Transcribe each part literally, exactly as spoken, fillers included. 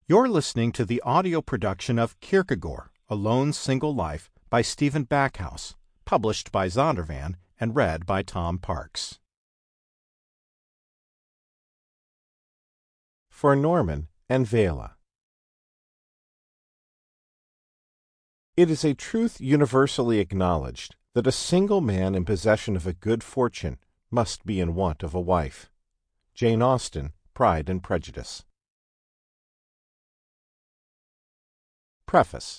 You're listening to the audio production of Kierkegaard, A Lone Single Life by Stephen Backhouse, published by Zondervan and read by Tom Parks. For Norman and Vela. It is a truth universally acknowledged that a single man in possession of a good fortune must be in want of a wife. Jane Austen, Pride and Prejudice. Preface.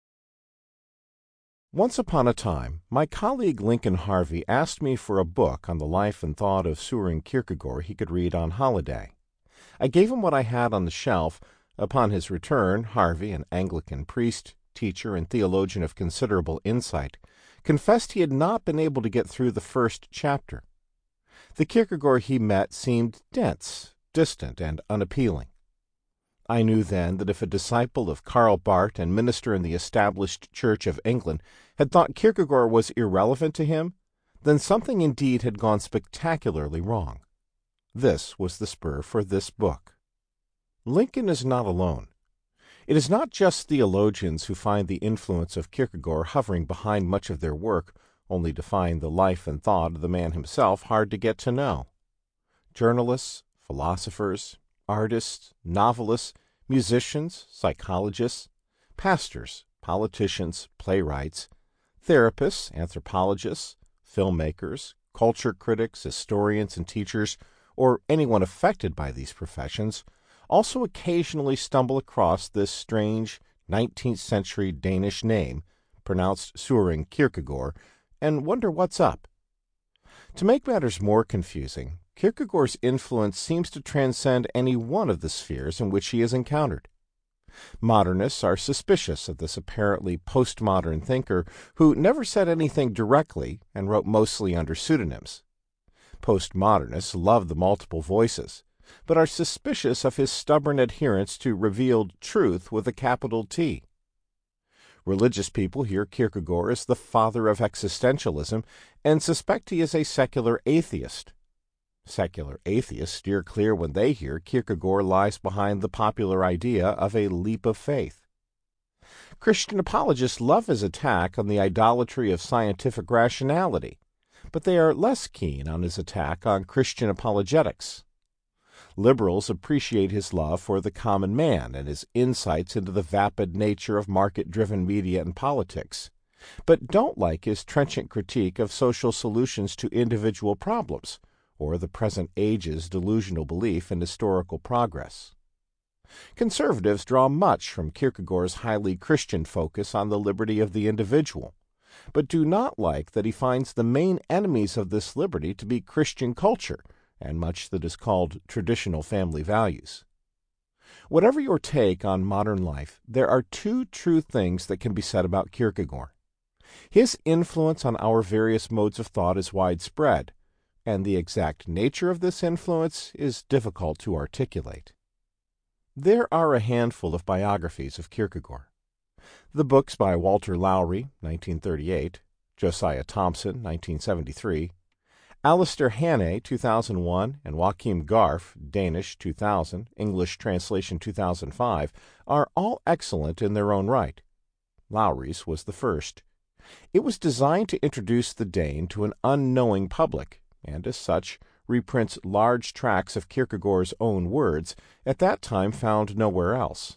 Once upon a time, my colleague Lincoln Harvey asked me for a book on the life and thought of Søren Kierkegaard he could read on holiday. I gave him what I had on the shelf. Upon his return, Harvey, an Anglican priest, teacher, and theologian of considerable insight, confessed he had not been able to get through the first chapter. The Kierkegaard he met seemed dense, distant, and unappealing. I knew then that if a disciple of Karl Barth and minister in the Established Church of England had thought Kierkegaard was irrelevant to him, then something indeed had gone spectacularly wrong. This was the spur for this book. Lincoln is not alone. It is not just theologians who find the influence of Kierkegaard hovering behind much of their work, only to find the life and thought of the man himself hard to get to know. Journalists, philosophers, artists, novelists, musicians, psychologists, pastors, politicians, playwrights, therapists, anthropologists, filmmakers, culture critics, historians, and teachers, or anyone affected by these professions, also occasionally stumble across this strange nineteenth century Danish name, pronounced Søren Kierkegaard, and wonder what's up. To make matters more confusing, Kierkegaard's influence seems to transcend any one of the spheres in which he is encountered. Modernists are suspicious of this apparently postmodern thinker who never said anything directly and wrote mostly under pseudonyms. Postmodernists love the multiple voices, but are suspicious of his stubborn adherence to revealed truth with a capital T. Religious people hear Kierkegaard as the father of existentialism and suspect he is a secular atheist. Secular atheists steer clear when they hear Kierkegaard lies behind the popular idea of a leap of faith. Christian apologists love his attack on the idolatry of scientific rationality, but they are less keen on his attack on Christian apologetics. Liberals appreciate his love for the common man and his insights into the vapid nature of market-driven media and politics, but don't like his trenchant critique of social solutions to individual problems, or the present age's delusional belief in historical progress. Conservatives draw much from Kierkegaard's highly Christian focus on the liberty of the individual, but do not like that he finds the main enemies of this liberty to be Christian culture and much that is called traditional family values. Whatever your take on modern life, there are two true things that can be said about Kierkegaard. His influence on our various modes of thought is widespread, and the exact nature of this influence is difficult to articulate. There are a handful of biographies of Kierkegaard. The books by Walter Lowry, nineteen thirty-eight, Josiah Thompson, nineteen seventy-three, Alistair Hannay, two thousand one, and Joachim Garf, Danish, two thousand, English translation two thousand five, are all excellent in their own right. Lowry's was the first. It was designed to introduce the Dane to an unknowing public, and as such reprints large tracts of Kierkegaard's own words, at that time found nowhere else.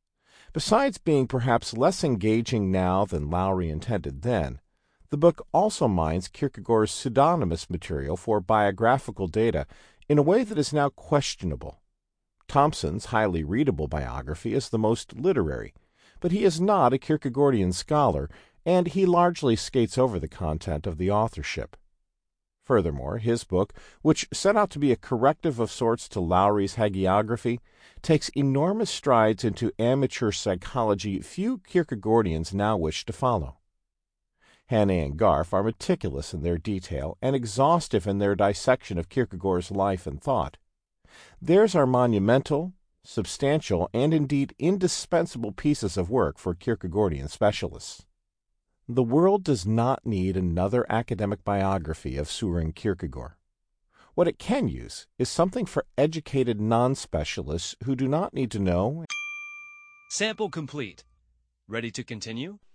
Besides being perhaps less engaging now than Lowry intended then, the book also mines Kierkegaard's pseudonymous material for biographical data in a way that is now questionable. Thompson's highly readable biography is the most literary, but he is not a Kierkegaardian scholar, and he largely skates over the content of the authorship. Furthermore, his book, which set out to be a corrective of sorts to Lowry's hagiography, takes enormous strides into amateur psychology few Kierkegaardians now wish to follow. Hannay and Garf are meticulous in their detail and exhaustive in their dissection of Kierkegaard's life and thought. Theirs are monumental, substantial, and indeed indispensable pieces of work for Kierkegaardian specialists. The world does not need another academic biography of Søren Kierkegaard. What it can use is something for educated non-specialists who do not need to know Sample complete. Ready to continue?